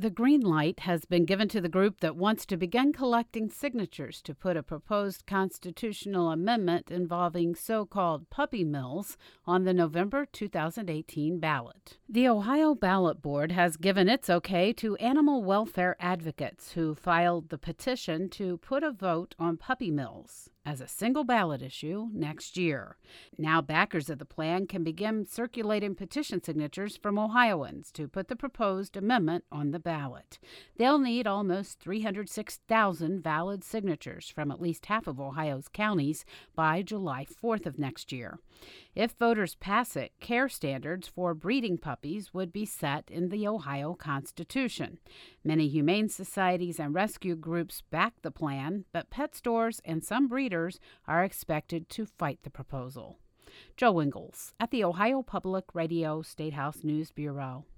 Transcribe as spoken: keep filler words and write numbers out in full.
The green light has been given to the group that wants to begin collecting signatures to put a proposed constitutional amendment involving so-called puppy mills on the November two thousand eighteen ballot. The Ohio Ballot Board has given its okay to animal welfare advocates who filed the petition to put a vote on puppy mills as a single ballot issue next year. Now backers of the plan can begin circulating petition signatures from Ohioans to put the proposed amendment on the ballot. They'll need almost three hundred six thousand valid signatures from at least half of Ohio's counties by July fourth of next year. If voters pass it, care standards for breeding puppies would be set in the Ohio Constitution. Many humane societies and rescue groups back the plan, but pet stores and some breeders are expected to fight the proposal. Joe Ingles at the Ohio Public Radio Statehouse News Bureau.